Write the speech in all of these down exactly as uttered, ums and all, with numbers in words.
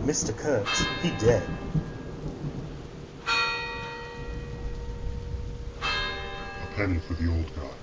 Mister Kurtz, he dead. A penny for the old guy.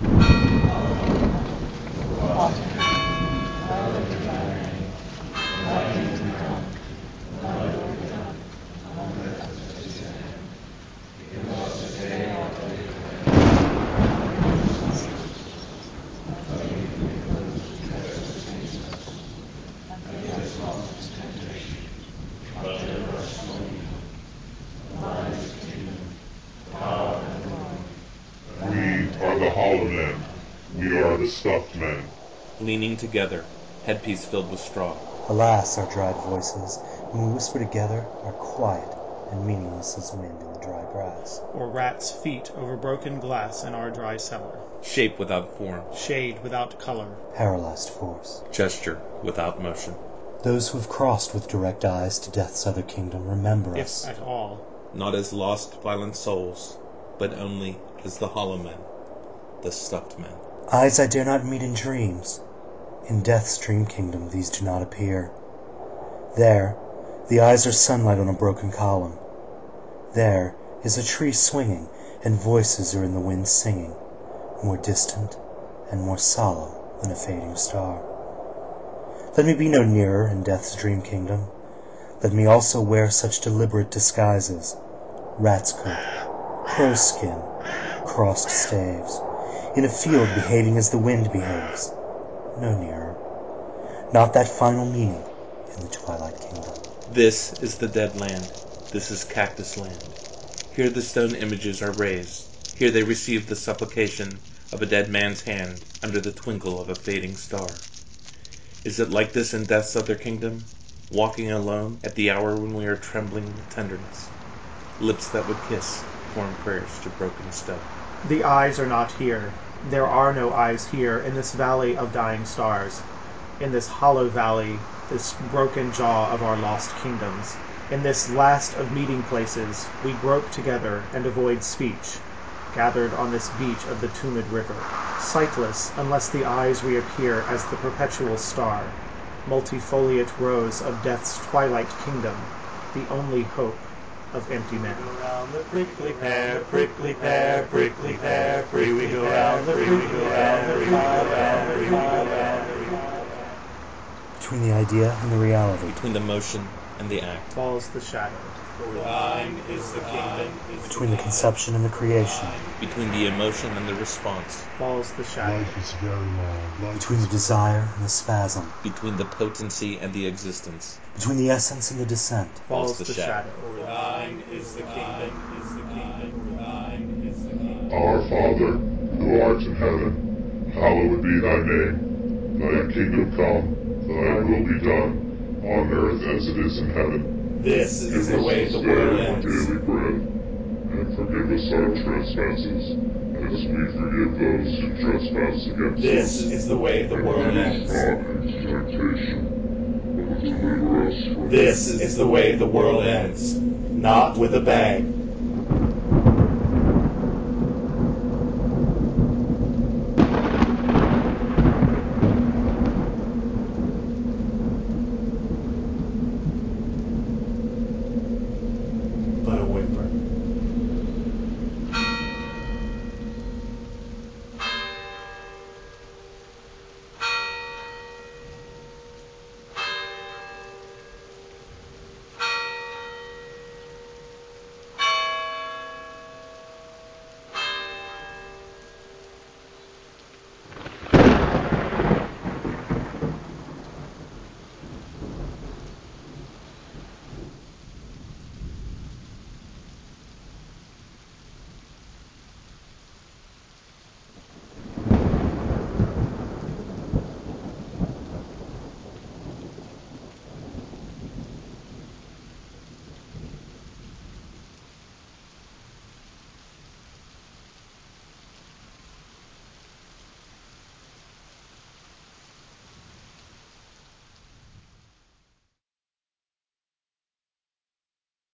We are the stuffed men. Leaning together, headpiece filled with straw. Alas, our dried voices, when we whisper together, are quiet and meaningless as wind in the dry grass. Or rats' feet over broken glass in our dry cellar. Shape without form. Shade without color. Paralyzed force. Gesture without motion. Those who have crossed with direct eyes to death's other kingdom remember if us. If at all. Not as lost, violent souls, but only as the hollow men, the stuffed men. Eyes I dare not meet in dreams. In death's dream kingdom these do not appear. There, the eyes are sunlight on a broken column. There is a tree swinging, and voices are in the wind singing, more distant and more solemn than a fading star. Let me be no nearer in death's dream kingdom. Let me also wear such deliberate disguises: rat's coat, crow's skin, crossed staves, in a field behaving as the wind behaves. No nearer. Not that final meaning in the twilight kingdom. This is the dead land. This is cactus land. Here the stone images are raised. Here they receive the supplication of a dead man's hand under the twinkle of a fading star. Is it like this in death's other kingdom, walking alone at the hour when we are trembling with tenderness? Lips that would kiss form prayers to broken stone. The eyes are not here. There are no eyes here in this valley of dying stars, in this hollow valley, this broken jaw of our lost kingdoms. In this last of meeting places, we grope together and avoid speech, gathered on this beach of the tumid river, sightless unless the eyes reappear as the perpetual star, multifoliate rose of death's twilight kingdom, the only hope of empty men. Around the prickly pear, prickly pear, prickly pear, free we go round the prickly pear, free we go round the prickly pear. Between the idea and the reality, between the motion and the act, falls the shadow. For thine is the kingdom. Between the conception and the creation, between the emotion and the response, falls the shadow. Life is very long. Life between the desire and the spasm, between the potency and the existence, between the essence and the descent, falls, falls the, the shadow. shadow. For thine is the kingdom, is the kingdom, for thine is the kingdom. Our Father, who art in heaven, hallowed be thy name. Thy kingdom come, thy will be done, on earth as it is in heaven. This Give is the us way this the day world our ends. daily bread, and forgive us our trespasses, as we forgive those who trespass against This us. is the way the and world lead us ends. not into temptation, but deliver us from This is the way the world ends. Not with a bang.